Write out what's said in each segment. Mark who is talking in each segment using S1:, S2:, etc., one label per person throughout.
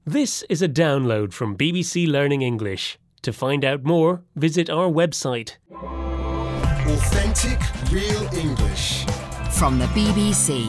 S1: This is a download from BBC Learning English. To find out more, visit our website.
S2: Authentic, real English.
S3: From the BBC.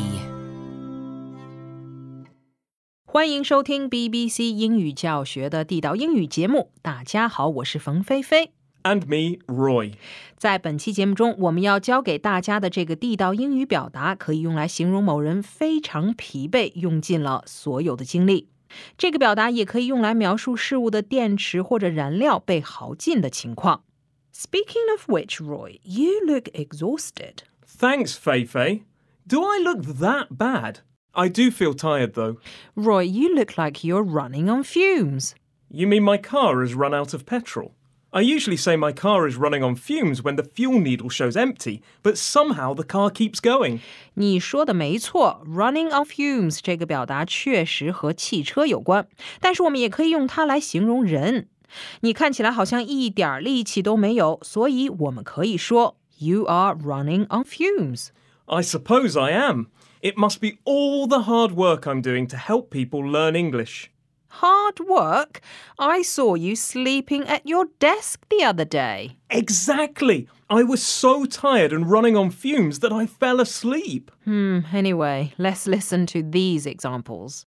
S4: 欢迎收听 BBC 英语教学的地道英语节目。大家好，我是冯菲菲。
S5: And me, Roy.
S4: 在本期节目中，我们要教给大家的这个地道英语表达，可以用来形容某人非常疲惫，用尽了所有的精力。这个表达也可以用来描述事物的电池或者燃料被耗尽的情况。Speaking of which, Roy, you look exhausted.
S5: Thanks, Feifei. Do I look that bad? I do feel tired, though.
S4: Roy, you look like you're running on fumes.
S5: You mean my car has run out of petrol? I usually say my car is running on fumes when the fuel needle shows empty, but somehow the car keeps going.
S4: 你说的没错 ，running on fumes 这个表达确实和汽车有关，但是我们也可以用它来形容人。你看起来好像一点力气都没有，所以我们可以说 You are running on fumes.
S5: I suppose I am. It must be all the hard work I'm doing to help people learn English.Hard
S4: work? I saw you sleeping at your desk the other day.
S5: Exactly. I was so tired and running on fumes that I fell asleep.
S4: Anyway, let's listen to these examples.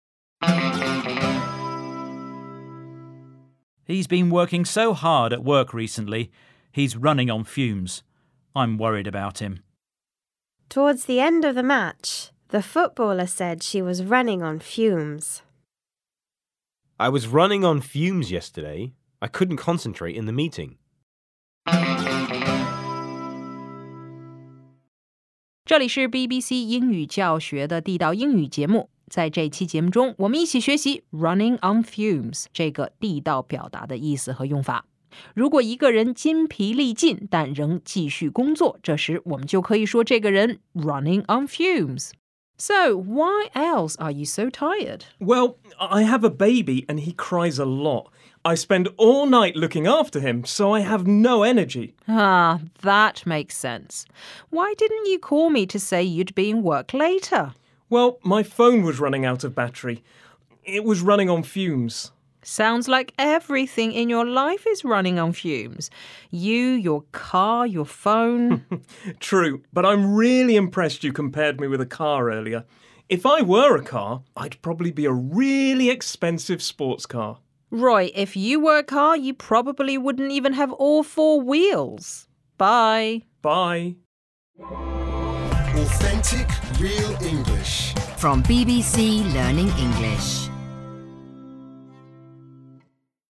S6: He's been working so hard at work recently, he's running on fumes. I'm worried about him.
S7: Towards the end of the match, the footballer said she was running on fumes.I
S8: was running on fumes yesterday. I couldn't concentrate in the meeting.
S4: 这里是 BBC 英语教学的地道英语节目。在这期节目中，我们一起学习 running on fumes 这个地道表达的意思和用法。如果一个人筋疲力尽，但仍继续工作，这时我们就可以说这个人 running on fumes.So, why else are you so tired?
S5: Well, I have a baby and he cries a lot. I spend all night looking after him, so I have no energy.
S4: That makes sense. Why didn't you call me to say you'd be in work later?
S5: Well, my phone was running out of battery. It was running on fumes.Sounds
S4: like everything in your life is running on fumes. You, your car, your phone.
S5: True, but I'm really impressed you compared me with a car earlier. If I were a car, I'd probably be a really expensive sports car.
S4: Roy, if you were a car, you probably wouldn't even have all four wheels. Bye.
S5: Bye.
S2: Authentic, real English.
S3: From BBC Learning English.